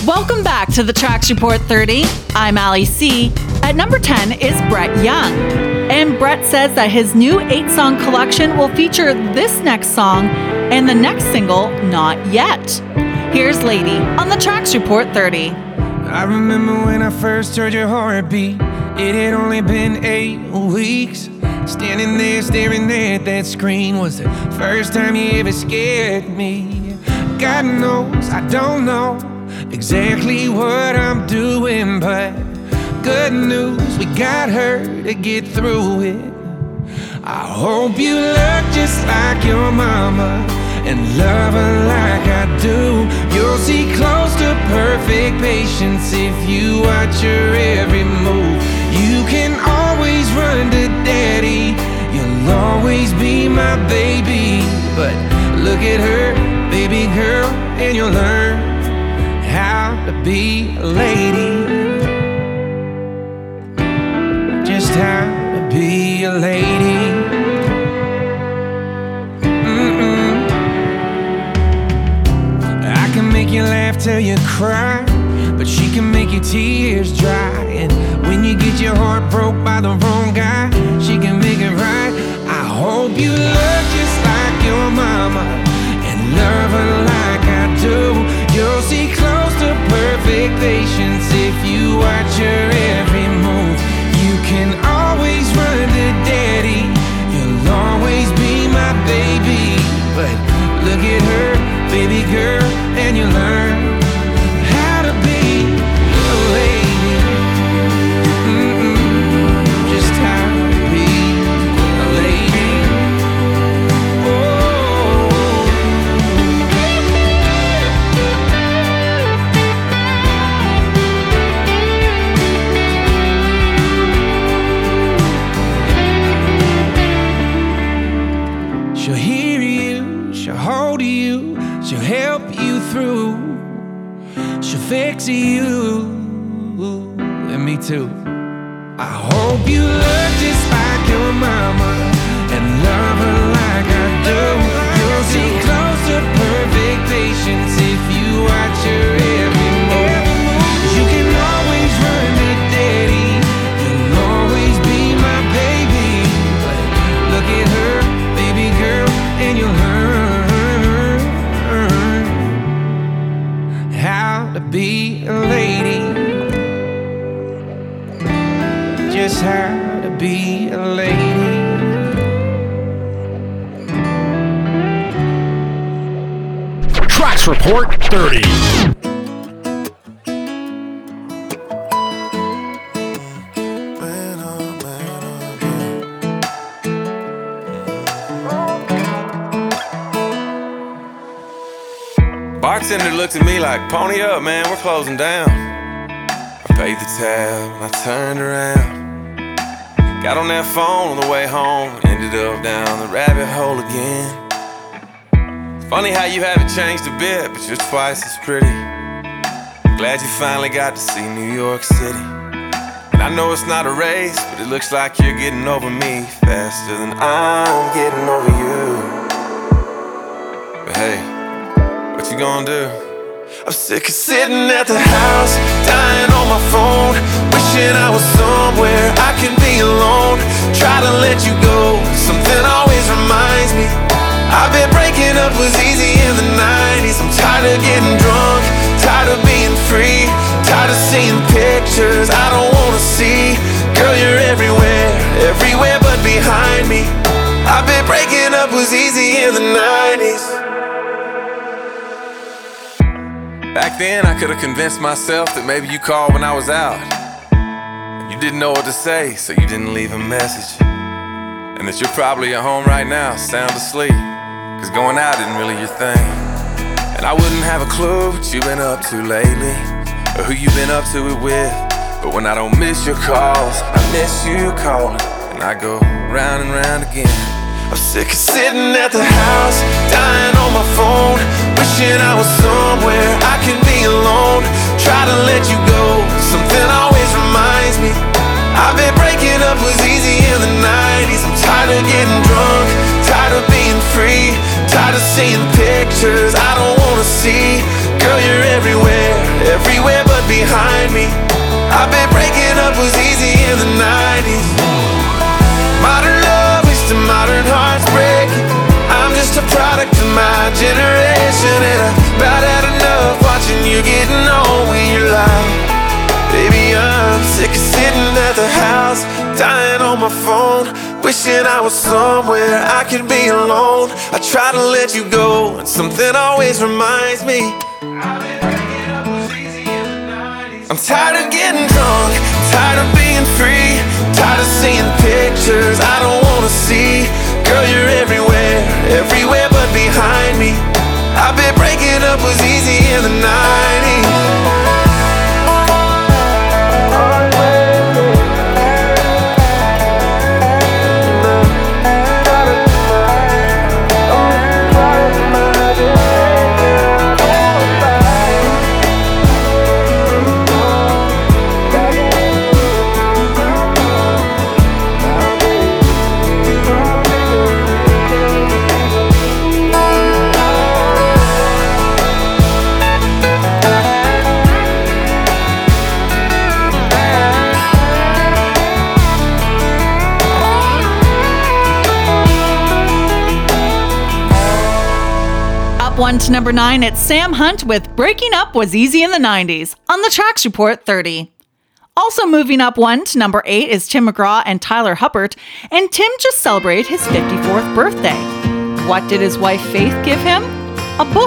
Welcome back to the Tracks Report 30. I'm Ali C. At number 10 is Brett Young. And Brett says that his new 8-song collection will feature this next song and the next single, Not Yet. Here's Lady on the Tracks Report 30. I remember when I first heard your heartbeat. It had only been 8 weeks. Standing there staring at that screen was the first time you ever scared me. God knows I don't know exactly what I'm doing, but good news, we got her to get through it. I hope you look just like your mama and love her like I do. You'll see close to perfect patience if you watch her every move. You can always run to daddy, you'll always be my baby. But look at her, baby girl, and you'll learn how to be a lady. Just how to be a lady. I can make you laugh till you cry, but she can make your tears dry. And when you get your heart broke by the wrong guy, she can make it right. I hope you look just like your mama and love her like I do. You'll see close to perfect patience if you watch her every move. You can always run to daddy, you'll always be my baby. But look at her, baby girl, and you learn how to be a lady. Just how to be a lady. She'll hear you, she'll hold you, she'll help you through, she'll fix you, and me too. I hope you look just like your mama and love her like I do. You'll see close to perfect patience if you watch her every move. You can always run to daddy, you'll always be my baby. But look at her, baby girl, and you'll learn how to be a lady. Just how to be a lady. Tracks Report 30. Bartender looked at me like, pony up, man, we're closing down. I paid the tab and I turned around. Got on that phone on the way home, ended up down the rabbit hole again. It's funny how you haven't changed a bit, but you're twice as pretty. Glad you finally got to see New York City. And I know it's not a race, but it looks like you're getting over me faster than I'm getting over you. But hey, what you gonna do? I'm sick of sitting at the house, dying on my phone, wishing I was somewhere I can be alone. Try to let you go, something always reminds me I've been breaking up was easy in the 90s. I'm tired of getting drunk, tired of being free, tired of seeing pictures I don't wanna see. Girl, you're everywhere, everywhere but behind me. I've been breaking up was easy in the 90s. Back then I could've convinced myself that maybe you called when I was out. You didn't know what to say, so you didn't leave a message. And that you're probably at home right now, sound asleep, cause going out isn't really your thing. And I wouldn't have a clue what you've been up to lately, or who you've been up to it with. But when I don't miss your calls, I miss you calling, and I go round and round again. I'm sick of sitting at the house, dying on my phone, wishing I was somewhere I can be alone. Try to let you go, something always reminds me I've been breaking up was easy in the 90s. I'm tired of getting drunk, tired of being free, tired of seeing pictures I don't wanna see. Girl, you're everywhere, everywhere I bet breaking up was easy in the 90s. Modern love is to modern hearts breaking. I'm just a product of my generation, and I've about had enough watching you getting on with your life. Baby, I'm sick of sitting at the house, dying on my phone, wishing I was somewhere I could be alone. I try to let you go, and something always reminds me I'm tired of getting drunk, tired of being free, tired of seeing pictures I don't wanna see. Girl, you're everywhere, everywhere but behind me. I bet breaking up was easy in the 90s. One to number 9, it's Sam Hunt with Breaking Up Was Easy in the 90s on the Tracks Report 30. Also moving up 1 to number 8 is Tim McGraw and Tyler Hubbard, and Tim just celebrated his 54th birthday. What did his wife Faith give him? A book.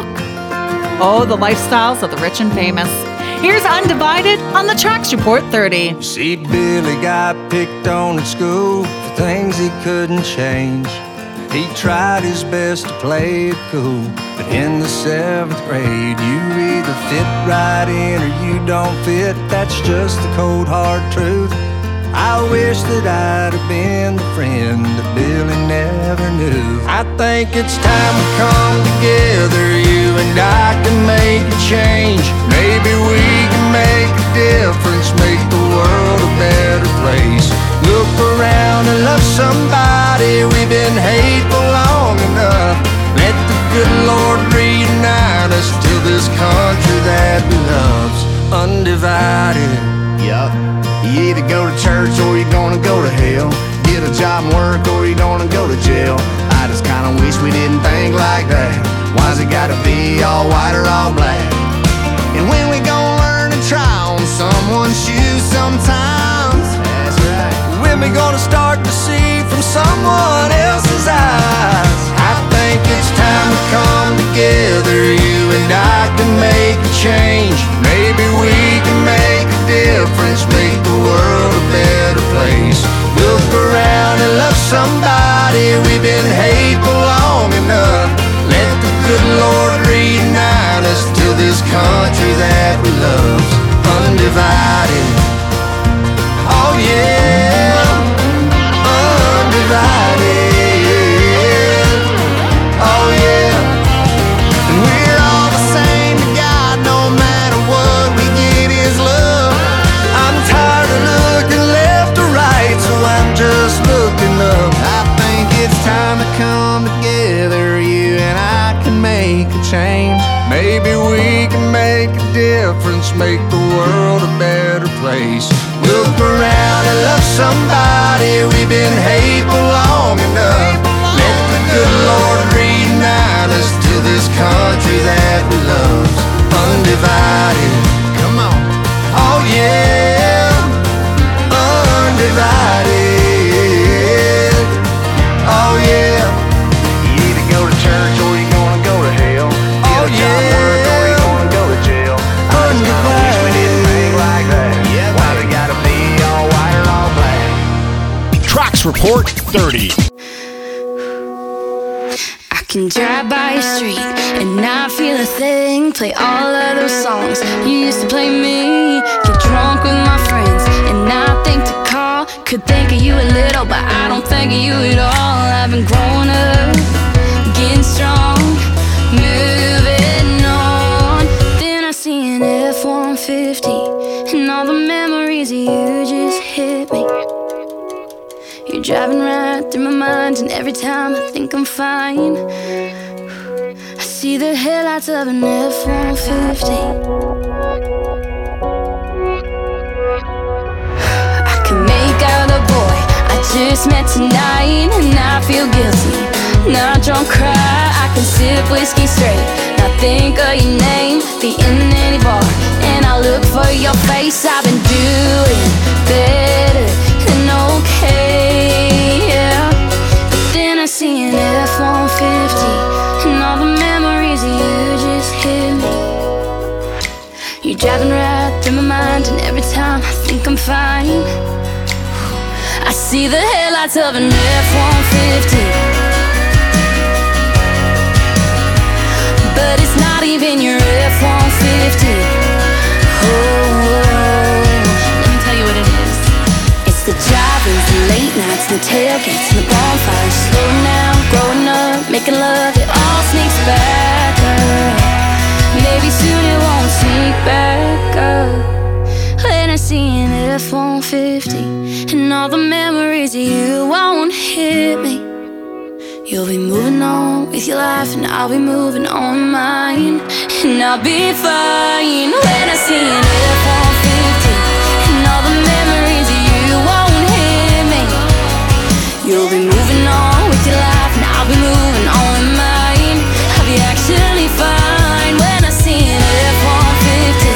Oh, the lifestyles of the rich and famous. Here's Undivided on the Tracks Report 30. You see, Billy got picked on at school for things he couldn't change. He tried his best to play it cool, but in the 7th grade, you either fit right in or you don't fit. That's just the cold hard truth. I wish that I'd have been the friend that Billy never knew. I think it's time we come together, you and I can make a change. Maybe we can make a difference, make the world a better place. Look around and love somebody, we've been hateful long enough. Let the good Lord reunite us till this country that we love's undivided. Yup, you either go to church or you're gonna go to hell. Get a job and work or you're gonna go to jail. I just kinda wish we didn't think like that. Why's it gotta be all white or all black? And when we gon' learn to try on someone's shoes sometimes? That's right. When we gonna start to see from someone else's eyes? I think it's time to come together, you and I can make a change. Maybe we can make a difference, make the world a better place. Look around and love somebody, we've been hateful long enough. Let the good Lord reunite us till this country that we love's undivided. Oh yeah, undivided. Oh yeah, and we're all the same to God, no matter what we get is love. I'm tired of looking left or right, so I'm just looking up. I think it's time to come together, you and I can make a change. Maybe we can make a difference, make the world a better place. Look around and love somebody, we've been hateful long enough. Let the good Lord reunite us till this country that we love's undivided. Come on. Oh yeah, undivided. Oh yeah. You either go to church or you're gonna go to hell. Get a job, work, or you're gonna go to jail. I wish we didn't think like that. Why's it gotta be all white or all black? Tracks Report 30. I can drive by your street and not feel a thing. Play all of those songs you used to play me. Get drunk with my friends and not think to call. Could think of you a little, but I don't think of you at all. I've been growing up, getting strong, moving on. Then I see an F-150 and all the memories of you just hit me. You're driving right through my mind, and every time I think I'm fine, I see the headlights of an F-150. just met tonight and I feel guilty. Not drunk, cry, I can sip whiskey straight. Not think of your name, be in any bar, and I look for your face. I've been doing better than okay, yeah. But then I see an F-150 and all the memories of you just hit me. You're driving right through my mind, and every time I think I'm fine, I see the headlights of an F-150. But it's not even your F-150. Let me tell you what it is. It's the drivers, the late nights, the tailgates, and the bonfires. Slowing down, growing up, making love, it all sneaks back up. Maybe soon it won't sneak back up. When I see an F-150 and all the memories of you won't hit me. You'll be moving on with your life and I'll be moving on mine. And I'll be fine when I see an F-150 and all the memories of you won't hit me. You'll be moving on with your life and I'll be moving on mine. I'll be actually fine when I see an F-150.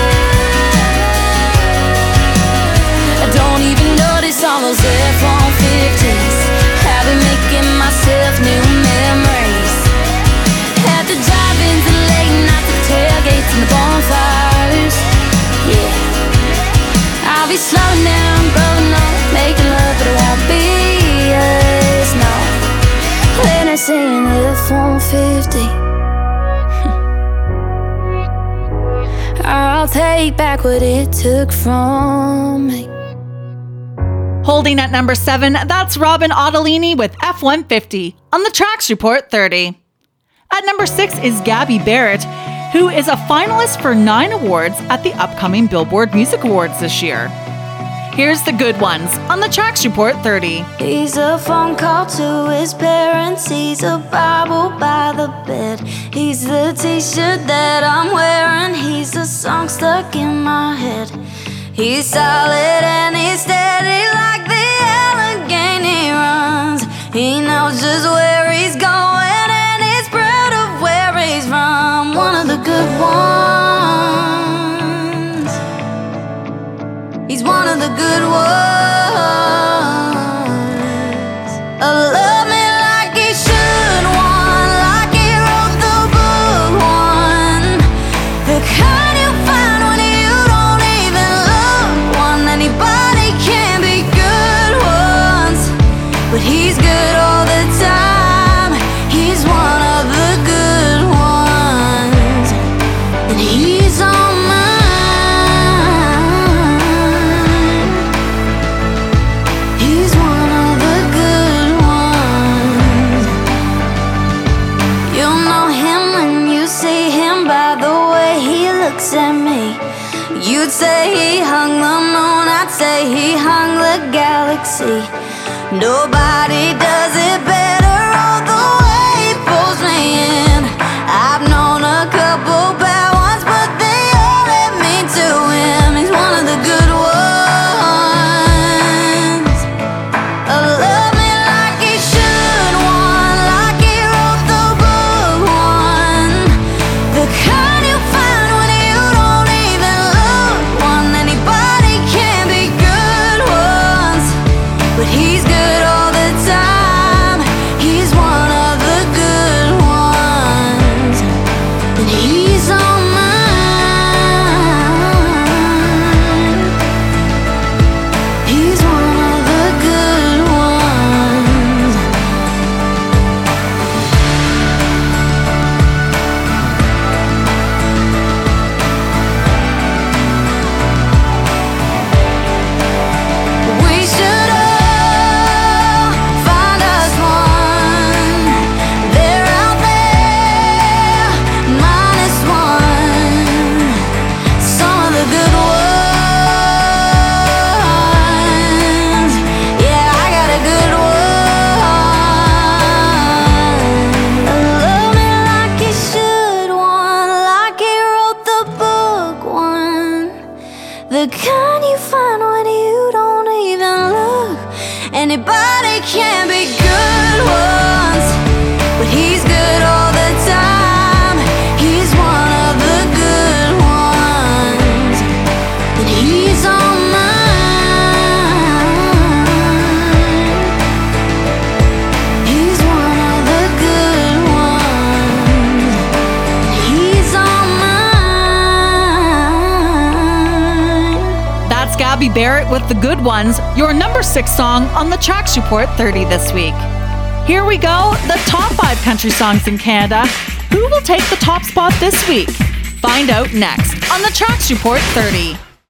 I don't even notice all those F-150s. I've been making myself new memories. At the drive-ins, the late nights, the tailgates, and the bonfires. Yeah, I'll be slowing down, growing up, making love, but it won't be us, no. When I see an F-150, I'll take back what it took from me. Holding at number 7, that's Robin Ottolini with F-150 on the Tracks Report 30. At number 6 is Gabby Barrett, who is a finalist for 9 awards at the upcoming Billboard Music Awards this year. Here's the good ones on the Tracks Report 30. He's a phone call to his parents. He's a Bible by the bed. He's the t-shirt that I'm wearing. He's a song stuck in my head. He's solid and he's steady like the Allegheny runs. He knows just where he's going and he's proud of where he's from. One of the good ones. He's one of the good ones. Love me like he should, one like he wrote the book, one. The kind you find when you don't even look, one. Anybody can be good ones, but he's good all the time. He's one of the good ones, and he's on mine. He's one of the good ones. You'll know him when you see him by the way he looks at me. You'd say he hung the moon, I'd say he hung the galaxy. Nobody does it better, all the way he pulls me in. I've known a couple bad ones, but they all led me to him. He's one of the good ones. Love me like he should, one like he wrote the book, one. The kind you find when you don't even look, one. Anybody can be good ones, but he's good all the time. He's one of the good ones, and he's on mine. He's one of the good ones. We should all find us one. They're out there, minus one. Some of the good ones. Yeah, I got a good one. Love me like he should, one like he wrote the book, one. The kind you find when you don't even look. Anybody can be good once, but he's good all the time. He's one of the good ones, and he's on mine. He's one of the good ones, and he's on mine. That's Gabby Barrett with The Good Ones, your number 6 song on the Tracks Report 30 this week. Here we go, the top 5 country songs in Canada. Who will take the top spot this week? Find out next on the Tracks Report 30.